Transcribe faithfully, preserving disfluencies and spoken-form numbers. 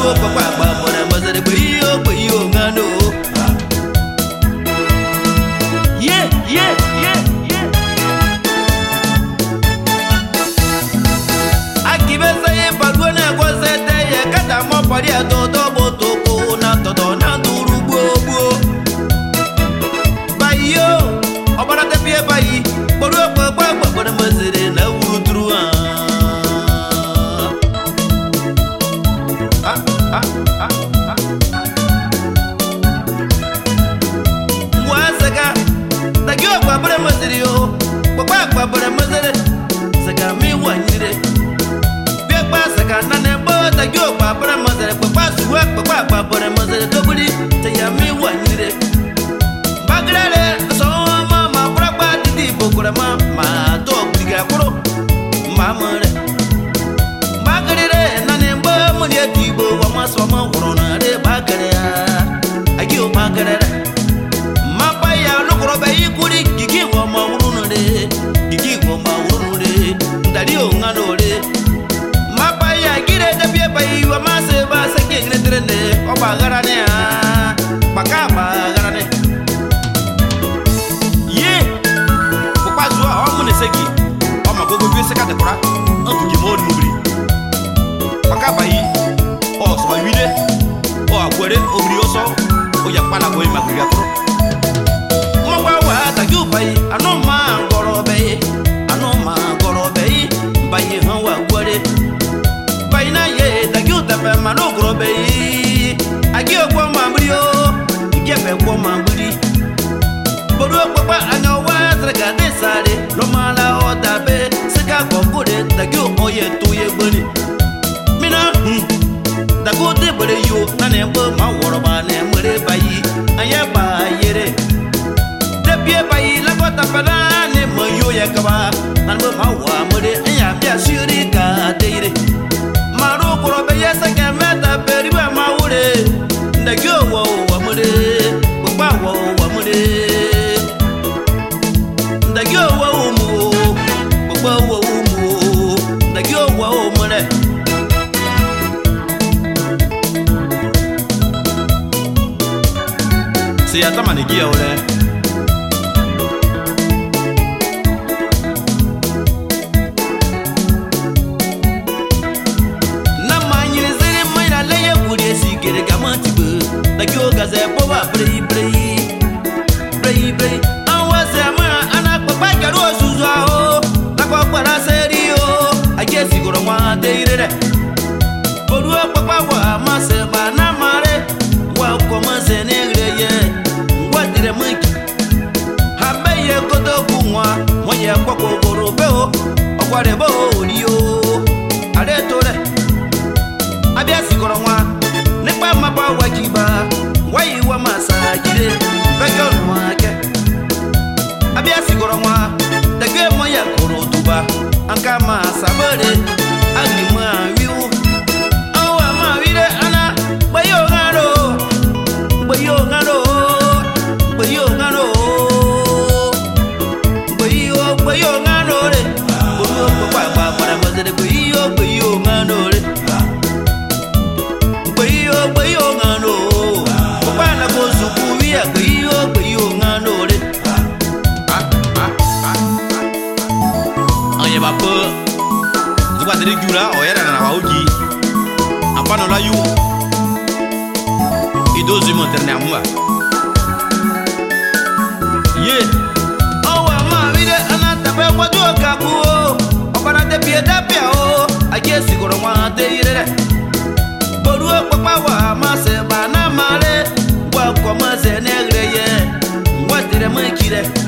Bodu papa papa na mazare bayo bayo ngano. Yeah yeah yeah yeah. Akibesa ye pagona kwa sete ye kata mo pari atoto botoko na toto na duru bobo. Bayo obara te pie bayi. Bodu papa papa na mazare na utru ah. Ah ah ah ah. Wasaga tagyo papa na mazare yo. Papa papa na mazare. Saka mi wanyire. Nane bo ta gyo pa para mazare papa suwa papa pa para mazare dobuli ta yami wanyire bagrele so mama pra pa titi bokura mama to biga kuro mamare bagrele nane bo mo ye tibo wa maso ma worona de bagare agyo bagare mapa ya lokoro be ikuri gigi wo ma worona de gigi wo ma worona de ndali o ngano de bayi wa mase ba sake ngene trende o ba garane a baka ba garane ye ko pa zo o mo ne seki o ma gogo bi seka de kora o tu mo ni mubri baka bayi o so ba wide o agwere o bri o so o ya pala ko ma kriya tro mo wa wa ta ju bayi ano ma goro be ano ma goro be bayi han wa gwere na ye da gyuta pe mano grobe agi ogbo mambrio igi pe gbo mambri bodu papa anya wa trega de sare lo mala o da be sika go gode da gyu oye to ye gbani mina da go de bere yo na ne bo ma woro ba ne mere bayi anya ba yere de pie bayi la go ta pa na ne mo yo ye ka ba na bo ma wa mere anya bia siri ka de yere Maru korobe yesa kemeta periwe maure ndegyo wo wamure baba wo wamure ndegyo wo mu baba wo mu ndegyo wo mure si atama ni gia ore Gaze poba brei brei brei brei awaze ma ana papa garo suzo o na kwa para serio aje sigoro wa deire bodu papa wa mase bana mare wa ko mase ne greye wa dire miki habe ye godo kunwa mo ye kwa ko goro be o okware bo ri o are tore abia sigoro wa nipa maba wajiba wai wa masajire bejo nwake abia sigoro nwa dege mo ya koro tuba anka masabere ani ma wiu awa ma wire ana bayo ngaro bayo ngaro bayo ngaro bayo bayo ngaro re boyo papa papa para mazere bayo bayo ngaro re bayo bayo ngaro bana go zuku ya bayo bayo ngano re ah ah ah anye bapo zuka tere jura o yara na wauji apano la yu idozi moderne amwa ye awa ma vile anata pe kwa joka ku opana te pie tapia o aje sigoro ma te ire bodu papa wa ma se bana mare kwa maze negreye ngwadire mekire